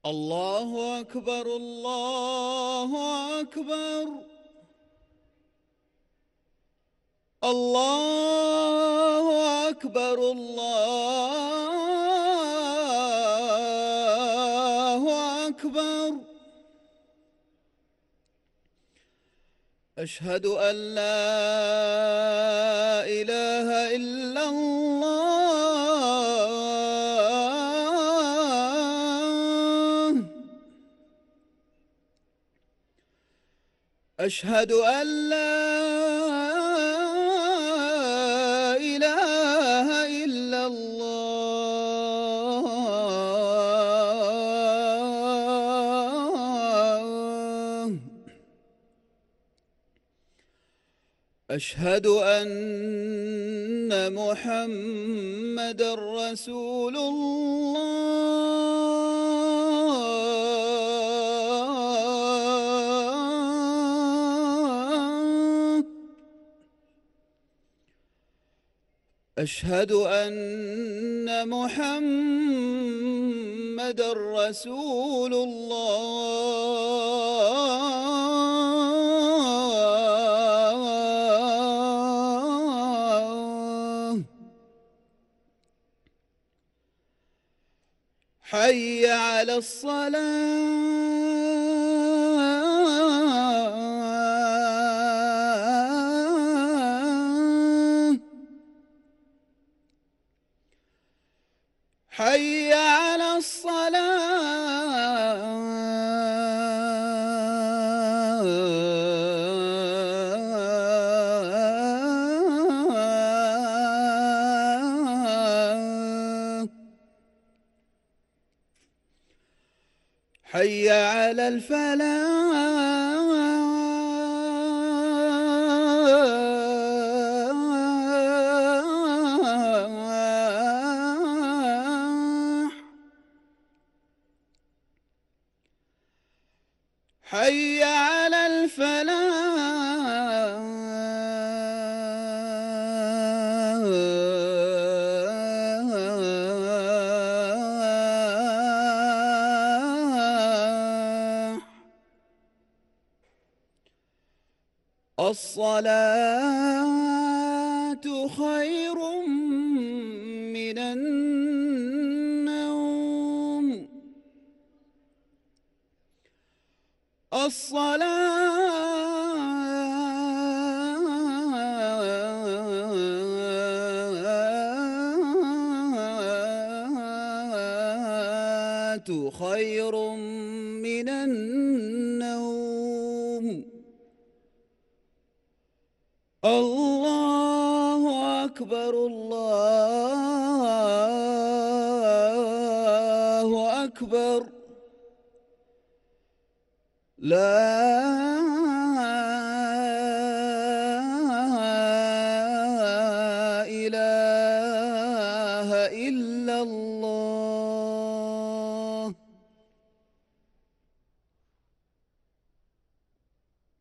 الله أكبر الله أكبر الله أكبر الله أكبر. أشهد أن لا إله إلا الله. أشهد أن لا إله إلا الله. أشهد أن محمدًا رسول الله. أشهد أن محمدًا رسول الله. حي على الصلاة. حي على الصلاة. حي على الفلاح. حي على الفلاح. الصلاة خير من النوم. الصلاة خير من النوم. الله أكبر الله أكبر. لا إله إلا الله.